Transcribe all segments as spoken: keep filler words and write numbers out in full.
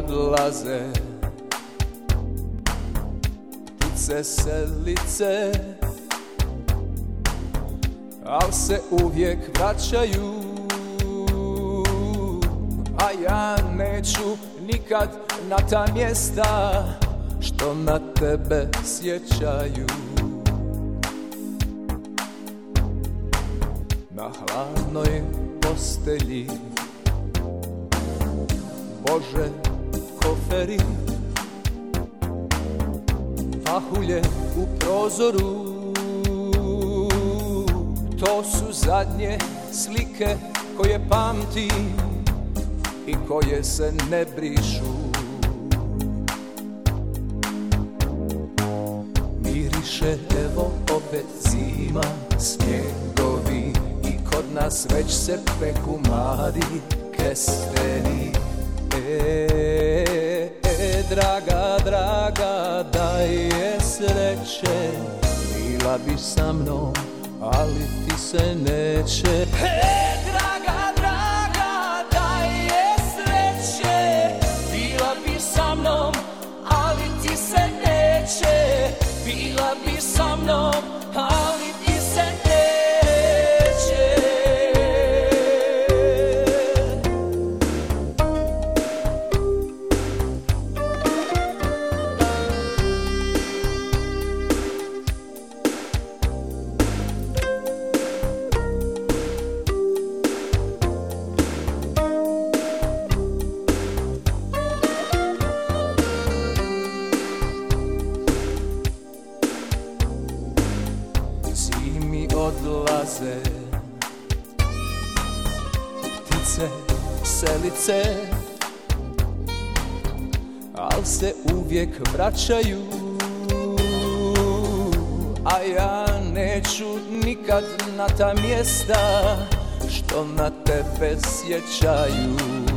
odlaze, ptice selice, al se uvijek vraćaju, a ja neću nikad na ta mjesta što na tebe sjećaju. Na hladnoj postelji, Bože, koferi, pahulje u prozoru, to su zadnje slike koje pamtim i koje se ne brišu. Miriše, evo opet zima, snjegovi i kod nas već se peku mladi kesteni. E, e, draga, draga, daj je sreće, bila bi sa mnom, ali ti se neće. E, draga, draga, daj je sreće, bila bi sa mnom, ali ti se neće. Bila bi sa mnom, ali ti se neće. Odlaze ptice, selice, al se uvijek vraćaju, a ja neću nikad na ta mjesta što na tebe sjećaju.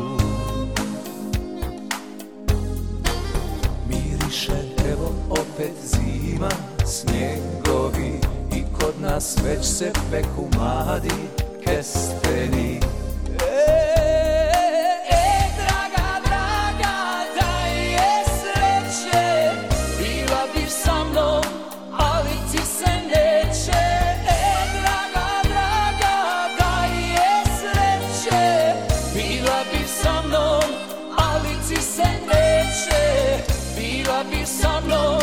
Miriše, evo opet zima, snjegovi, kod nas već se peku mladi kesteni. E, e, draga, draga, daj je sreće, bila bi sa mnom, ali ti se neće. E, draga, draga, daj je sreće, bila bi sa mnom, ali ti se neće. Bila bi sa mnom,